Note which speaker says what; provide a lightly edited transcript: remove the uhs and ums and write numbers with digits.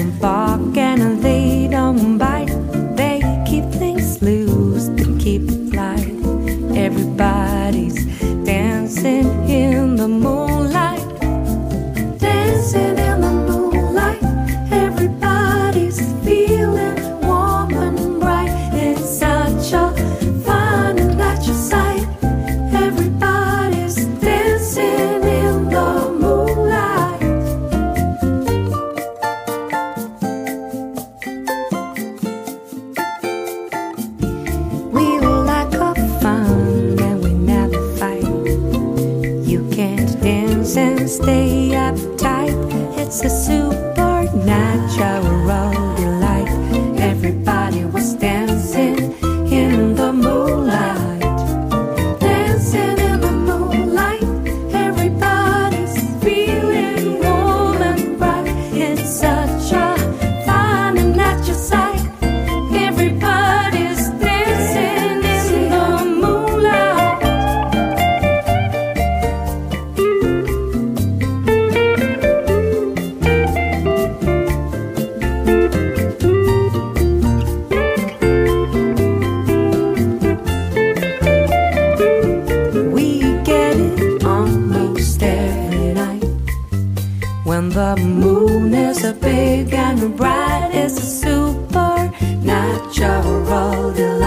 Speaker 1: don't bark and they don't bite. They keep things loose, they keep it light. Everybody's dancing in the moonlight. Dancing in the moonlight. Everybody's feeling warm and bright. It's such a fun and natural sight. Everybody's dancing in the moonlight. We like a fun and we never fight. You can't dance and stay uptight. It's a supernatural delight. Everybody was dancing in the moonlight. Dancing in the moonlight. Everybody's feeling warm and bright. It's such a fun and natural sight. Everybody's dancing in the moonlight. We get it almost every night. When the moon is a big and bright, it's a supernatural delight.